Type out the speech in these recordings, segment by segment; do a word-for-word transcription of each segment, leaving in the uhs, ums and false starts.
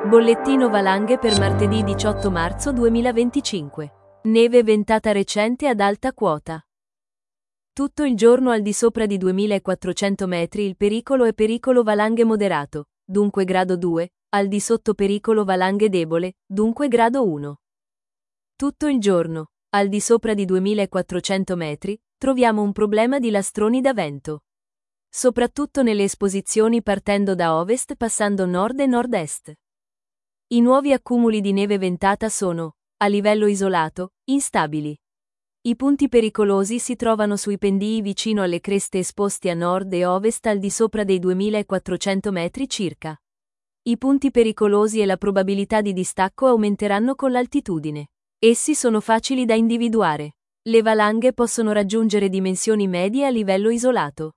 Bollettino valanghe per martedì diciotto marzo duemilaventicinque. Neve ventata recente ad alta quota. Tutto il giorno al di sopra di duemilaquattrocento metri il pericolo è pericolo valanghe moderato, dunque grado due, al di sotto pericolo valanghe debole, dunque grado uno. Tutto il giorno, al di sopra di duemilaquattrocento metri, troviamo un problema di lastroni da vento. Soprattutto nelle esposizioni partendo da ovest passando nord e nord-est. I nuovi accumuli di neve ventata sono, a livello isolato, instabili. I punti pericolosi si trovano sui pendii vicino alle creste esposti a nord e ovest al di sopra dei duemilaquattrocento metri circa. I punti pericolosi e la probabilità di distacco aumenteranno con l'altitudine. Essi sono facili da individuare. Le valanghe possono raggiungere dimensioni medie a livello isolato.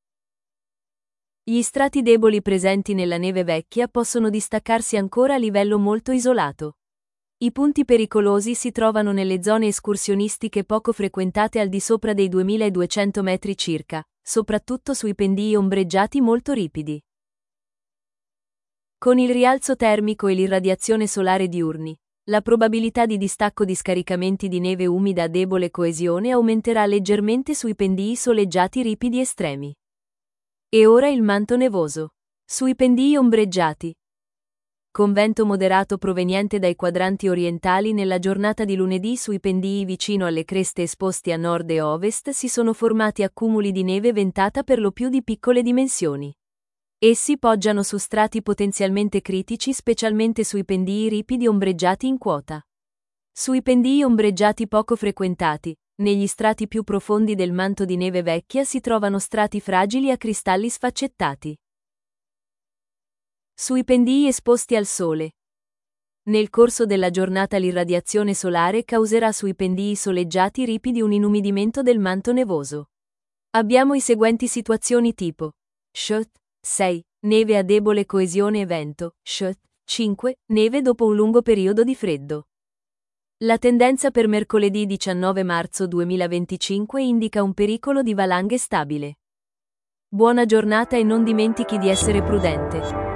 Gli strati deboli presenti nella neve vecchia possono distaccarsi ancora a livello molto isolato. I punti pericolosi si trovano nelle zone escursionistiche poco frequentate al di sopra dei duemiladuecento metri circa, soprattutto sui pendii ombreggiati molto ripidi. Con il rialzo termico e l'irradiazione solare diurni, la probabilità di distacco di scaricamenti di neve umida a debole coesione aumenterà leggermente sui pendii soleggiati ripidi estremi. E ora il manto nevoso. Sui pendii ombreggiati. Con vento moderato proveniente dai quadranti orientali nella giornata di lunedì sui pendii vicino alle creste esposti a nord e ovest si sono formati accumuli di neve ventata per lo più di piccole dimensioni. Essi poggiano su strati potenzialmente critici specialmente sui pendii ripidi ombreggiati in quota. Sui pendii ombreggiati poco frequentati, negli strati più profondi del manto di neve vecchia si trovano strati fragili a cristalli sfaccettati. Sui pendii esposti al sole. Nel corso della giornata l'irradiazione solare causerà sui pendii soleggiati ripidi un inumidimento del manto nevoso. Abbiamo i seguenti situazioni tipo: Shot sei. Neve a debole coesione e vento. Shot cinque. Neve dopo un lungo periodo di freddo. La tendenza per mercoledì diciannove marzo duemilaventicinque indica un pericolo di valanghe stabile. Buona giornata e non dimentichi di essere prudente.